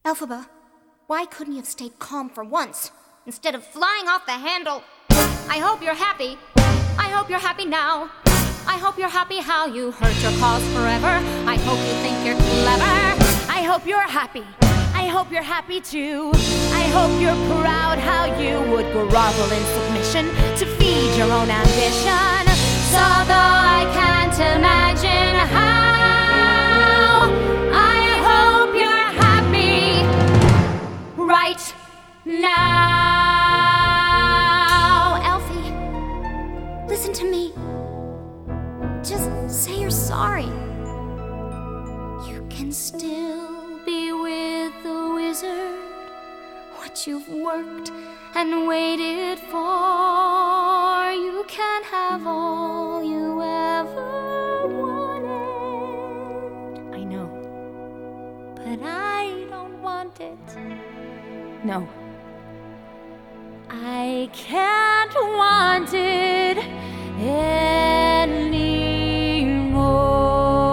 Elphaba, why couldn't you have stayed calm for once, instead of flying off the handle? I hope you're happy. I hope you're happy now. I hope you're happy how you hurt your cause forever. I hope you think you're clever. I hope you're happy. I hope you're happy too. I hope you're proud how you would grovel in submission to feed your own ambition. So though I can't imagine how, I hope you're happy right now. Elfie, listen to me. Just say you're sorry. You can still be with the wizard. What you've worked and waited for, you can have all you ever wanted. I know, but I don't want it. No, I can't want it anymore.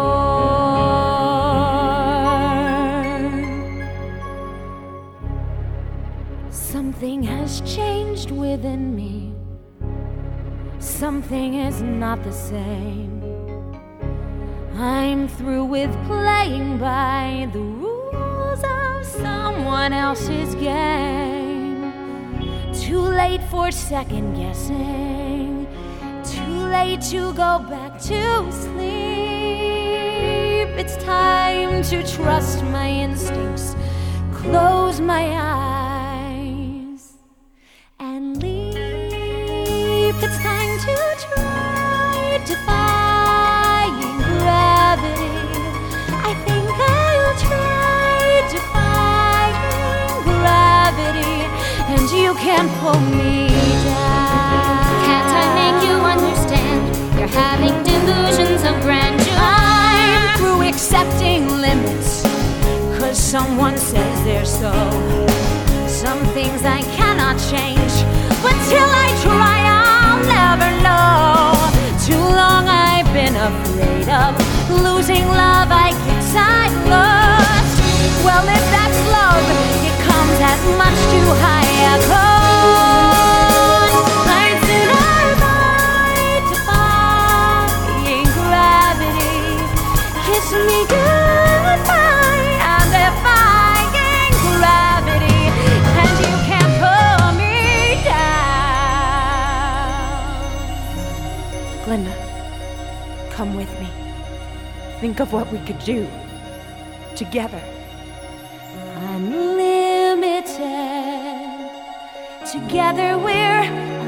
Something has changed within me. Something is not the same. I'm through with playing by the rules of someone else's game. Too late for second guessing. Too late to go back to sleep. It's time to trust my instincts, close my eyes, and leap. It's time to try defying gravity. I think I'll try defying gravity, and you can't pull me down. Can't I make you understand? You're having delusions of grandeur. I'm through accepting limits, 'cause someone says they're so. Some things I cannot change, but till I try I'll never know. Too long I've been afraid of losing love, I guess I've lost. Well, if that's love, it comes at much too high a cost. I'd sooner fight defying gravity. Kiss me goodbye, I'm defying gravity, and you can't pull me down. Glinda, come with me. Think of what we could do together. Unlimited. Together we're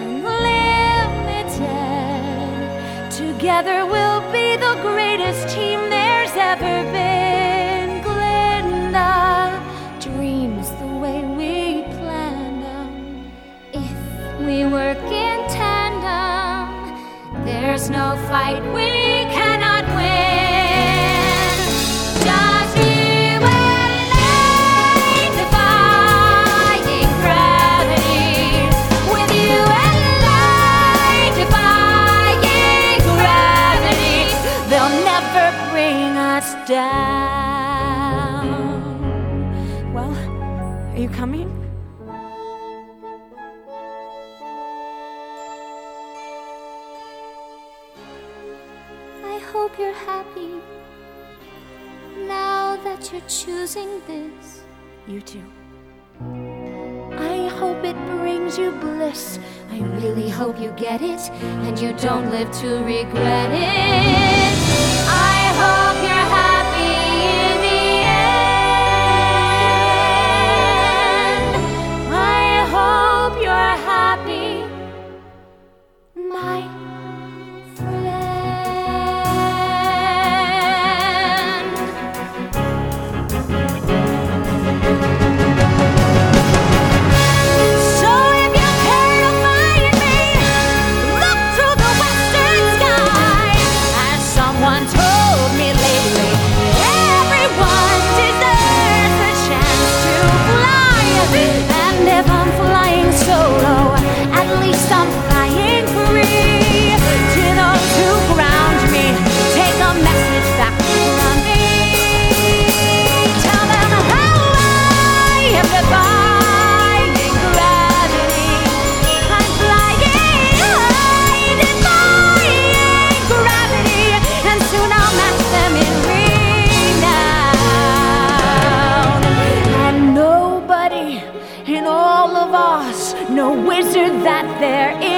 unlimited. Together we'll be the greatest team there's ever been. Glinda, dreams the way we planned them. If we work in tandem, there's no fight we cannot win. Just you and I defying gravity. With you and I defying gravity. They'll never bring us down. Well, are you coming? I hope you're happy now that you're choosing this. You too. I hope it brings you bliss. I really hope you get it and you don't live to regret it. I hope you're happy in the end. I hope you're happy, my friend. So if you care to find me, look to the western sky, as someone told no wizard that there